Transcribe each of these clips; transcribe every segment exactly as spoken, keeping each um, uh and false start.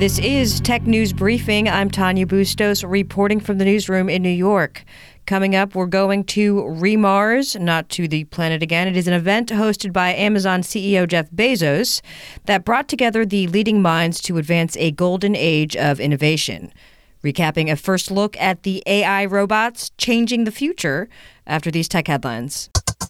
This is Tech News Briefing. I'm Tanya Bustos, reporting from the newsroom in New York. Coming up, we're going to Remars, not to the planet again. It is an event hosted by Amazon C E O Jeff Bezos that brought together the leading minds to advance a golden age of innovation. Recapping a first look at the A I robots changing the future after these tech headlines.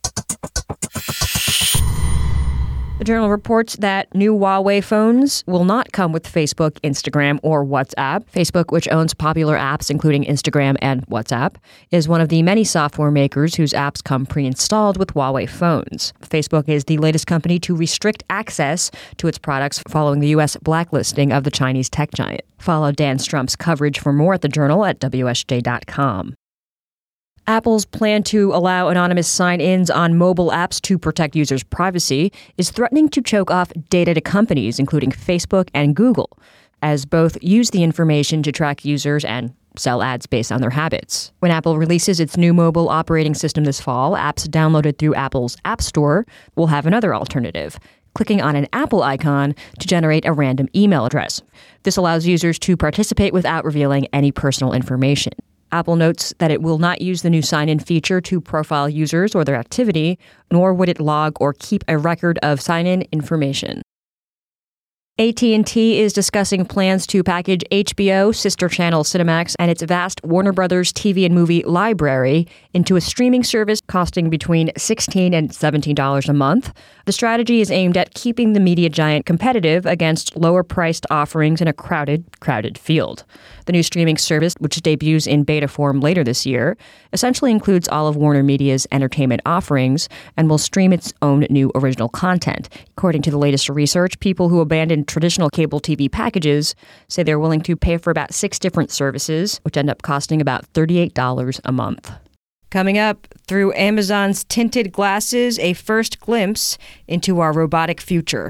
The Journal reports that new Huawei phones will not come with Facebook, Instagram, or WhatsApp. Facebook, which owns popular apps including Instagram and WhatsApp, is one of the many software makers whose apps come pre-installed with Huawei phones. Facebook is the latest company to restrict access to its products following the U S blacklisting of the Chinese tech giant. Follow Dan Strump's coverage for more at the Journal at W S J dot com. Apple's plan to allow anonymous sign-ins on mobile apps to protect users' privacy is threatening to choke off data to companies, including Facebook and Google, as both use the information to track users and sell ads based on their habits. When Apple releases its new mobile operating system this fall, apps downloaded through Apple's App Store will have another alternative: clicking on an Apple icon to generate a random email address. This allows users to participate without revealing any personal information. Apple notes that it will not use the new sign-in feature to profile users or their activity, nor would it log or keep a record of sign-in information. A T and T is discussing plans to package H B O, sister channel Cinemax, and its vast Warner Brothers T V and movie library into a streaming service costing between sixteen dollars and seventeen dollars a month. The strategy is aimed at keeping the media giant competitive against lower-priced offerings in a crowded, crowded field. The new streaming service, which debuts in beta form later this year, essentially includes all of Warner Media's entertainment offerings and will stream its own new original content. According to the latest research, people who abandoned traditional cable T V packages say they're willing to pay for about six different services, which end up costing about thirty-eight dollars a month. Coming up, through Amazon's tinted glasses, a first glimpse into our robotic future.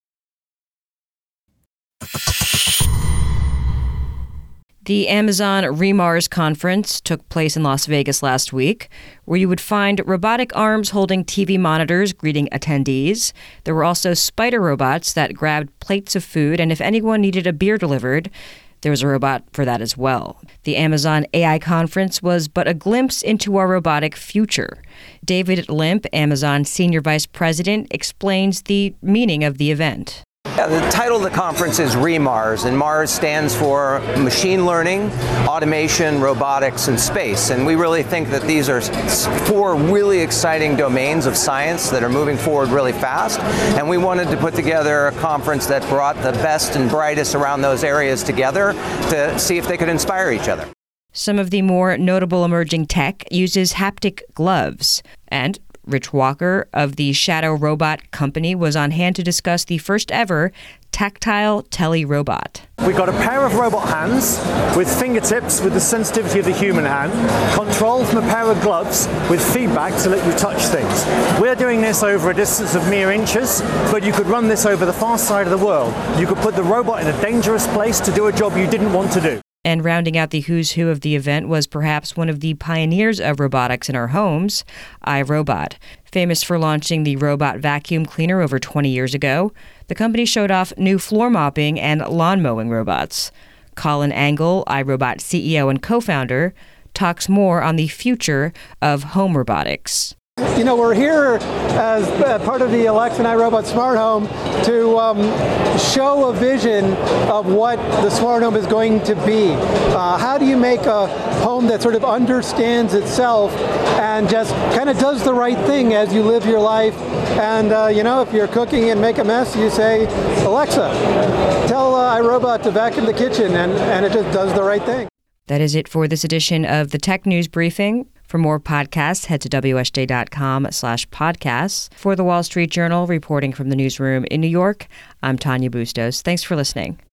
The Amazon Remars conference took place in Las Vegas last week, where you would find robotic arms holding T V monitors greeting attendees. There were also spider robots that grabbed plates of food, and if anyone needed a beer delivered, there was a robot for that as well. The Amazon A I conference was but a glimpse into our robotic future. David Limp, Amazon Senior Vice President, explains the meaning of the event. Yeah, the title of the conference is Remars, and Mars stands for machine learning, automation, robotics, and space. And we really think that these are four really exciting domains of science that are moving forward really fast. And we wanted to put together a conference that brought the best and brightest around those areas together to see if they could inspire each other. Some of the more notable emerging tech uses haptic gloves, and Rich Walker of the Shadow Robot Company was on hand to discuss the first ever tactile tele-robot. We've got a pair of robot hands with fingertips with the sensitivity of the human hand, controlled from a pair of gloves with feedback to let you touch things. We're doing this over a distance of mere inches, but you could run this over the far side of the world. You could put the robot in a dangerous place to do a job you didn't want to do. And rounding out the who's who of the event was perhaps one of the pioneers of robotics in our homes, iRobot. Famous for launching the robot vacuum cleaner over twenty years ago, the company showed off new floor mopping and lawn mowing robots. Colin Angle, iRobot C E O and co-founder, talks more on the future of home robotics. You know, we're here as part of the Alexa and iRobot Smart Home to um, show a vision of what the smart home is going to be. Uh, how do you make a home that sort of understands itself and just kind of does the right thing as you live your life? And, uh, you know, if you're cooking and make a mess, you say, Alexa, tell uh, iRobot to vacuum the kitchen, and, and it just does the right thing. That is it for this edition of the Tech News Briefing. For more podcasts, head to W S J dot com slash podcasts. For the Wall Street Journal, reporting from the newsroom in New York, I'm Tanya Bustos. Thanks for listening.